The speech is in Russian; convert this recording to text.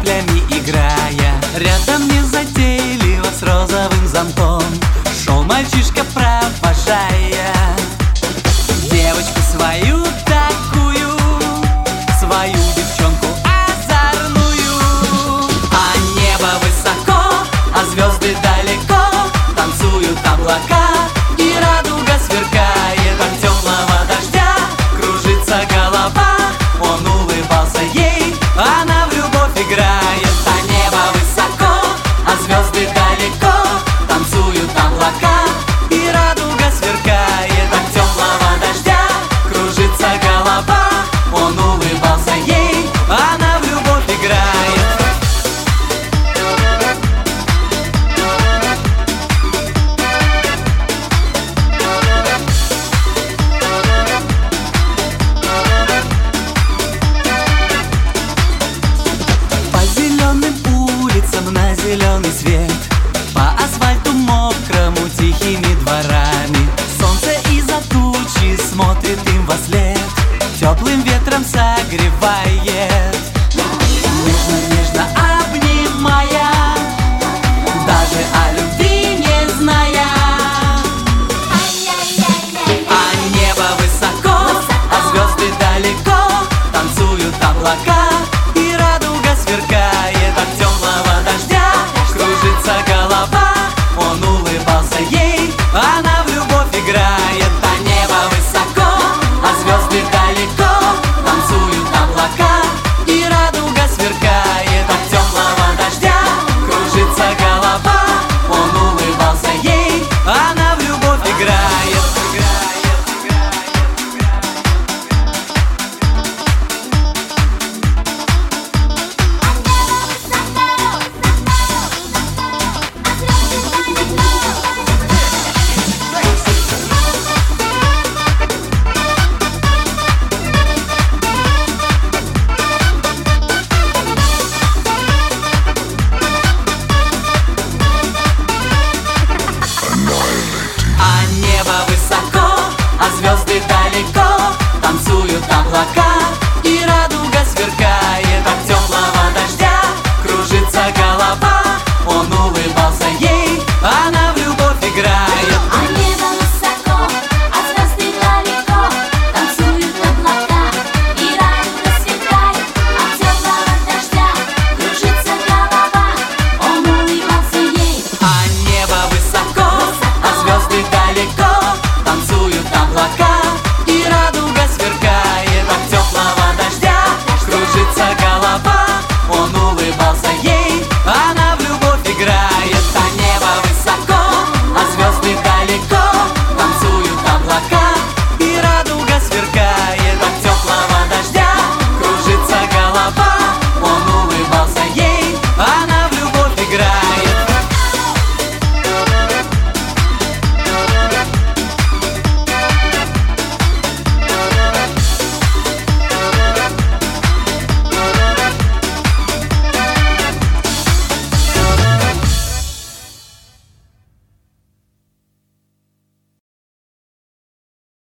каплями играя. Рядом незатейливо с розовым зонтом шел мальчишка, провожая девочку свою такую, свою девчонку озорную. А небо высоко, а звезды далеко, танцуют облака, и радуга сверкает. От темного дождя кружится голова, он улыбался ей, она в любовь играет. А небо высоко, а звезды далеко, танцуют облака, и радуга сверкает. От темного дождя кружится голова, он улыбался ей, она в любовь играет. По зеленым улицам на зеленый свет, по асфальту мокрому тихими дворами, солнце из-за тучи смотрит им вослед, теплым ветром согревая